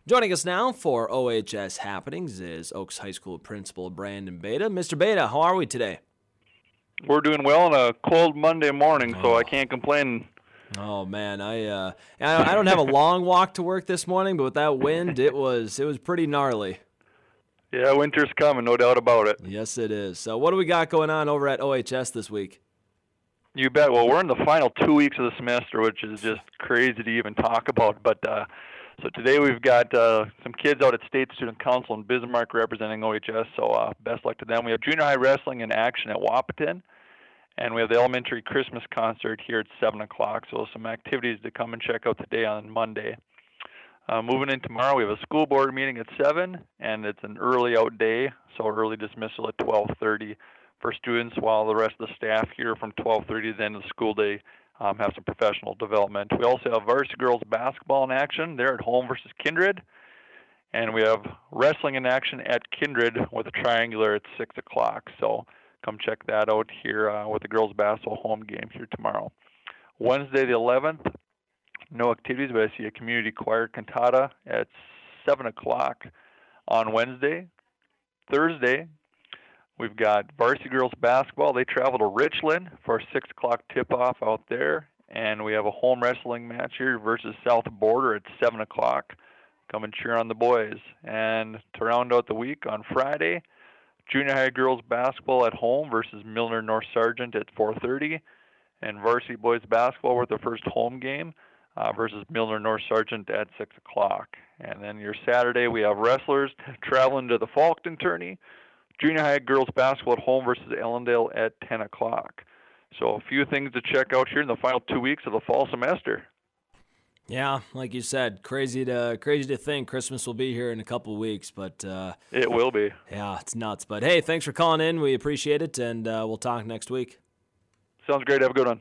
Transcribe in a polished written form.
Joining us now for OHS Happenings is Oaks High School Principal Brandon Beta. Mr. Beta, how are we today? We're doing well on a cold Monday morning, so I can't complain. Oh man, I don't have a long walk to work this morning, but with that wind, it was pretty gnarly. Yeah, winter's coming, no doubt about it. Yes, it is. So what do we got going on over at OHS this week? You bet. Well, we're in the final 2 weeks of the semester, which is just crazy to even talk about. But so today we've got some kids out at State Student Council in Bismarck representing OHS. So best luck to them. We have junior high wrestling in action at Wahpeton, and we have the elementary Christmas concert here at 7 o'clock. So some activities to come and check out today on Monday. Moving in tomorrow, we have a school board meeting at 7, and it's an early out day, so early dismissal at 12:30 for students, while the rest of the staff here from 12:30 to the end of the school day have some professional development. We also have varsity girls basketball in action. They're at home versus Kindred. And we have wrestling in action at Kindred with a triangular at 6 o'clock. So come check that out here with the girls basketball home game here tomorrow. Wednesday the 11th, no activities, but I see a community choir cantata at 7 o'clock on Wednesday. Thursday, we've got varsity girls basketball. They travel to Richland for a 6 o'clock tip-off out there. And we have a home wrestling match here versus South Border at 7 o'clock. Come and cheer on the boys. And to round out the week on Friday, junior high girls basketball at home versus Milner North Sargent at 4:30. And varsity boys basketball with their first home game versus Milner North Sargent at 6 o'clock. And then your Saturday, we have wrestlers traveling to the Falkton tourney. Junior high girls basketball at home versus Ellendale at 10 o'clock. So a few things to check out here in the final 2 weeks of the fall semester. Yeah, like you said, crazy to think Christmas will be here in a couple weeks, but it will be. Yeah, it's nuts. But hey, thanks for calling in. We appreciate it, and we'll talk next week. Sounds great. Have a good one.